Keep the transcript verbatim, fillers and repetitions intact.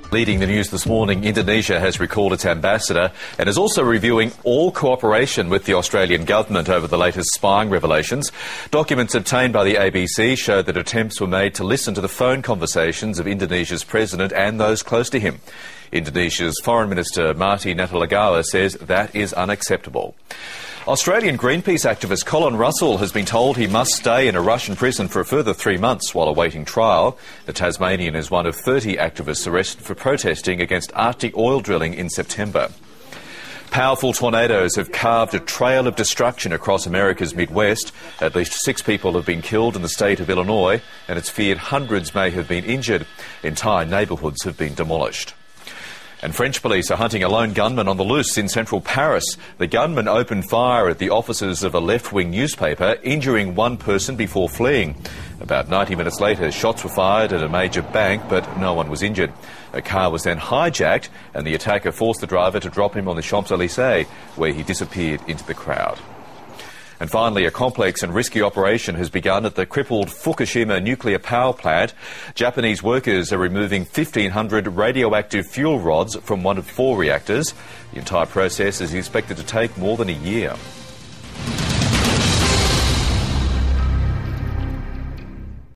Leading the news this morning, Indonesia has recalled its ambassador and is also reviewing all cooperation with the Australian government over the latest spying revelations. Documents obtained by the A B C show that attempts were made to listen to the phone conversations of Indonesia's president and those close to him. Indonesia's Foreign Minister Marty Natalegawa says that is unacceptable. Australian Greenpeace activist Colin Russell has been told he must stay in a Russian prison for a further three months while awaiting trial. The Tasmanian is one of thirty activists arrested for protesting against Arctic oil drilling in September. Powerful tornadoes have carved a trail of destruction across America's Midwest. At least six people have been killed in the state of Illinois, and it's feared hundreds may have been injured. Entire neighbourhoods have been demolished. And French police are hunting a lone gunman on the loose in central Paris. The gunman opened fire at the offices of a left-wing newspaper, injuring one person before fleeing. About ninety minutes later, shots were fired at a major bank, but no one was injured. A car was then hijacked, and the attacker forced the driver to drop him on the Champs-Élysées, where he disappeared into the crowd. And finally, a complex and risky operation has begun at the crippled Fukushima nuclear power plant. Japanese workers are removing fifteen hundred radioactive fuel rods from one of four reactors. The entire process is expected to take more than a year.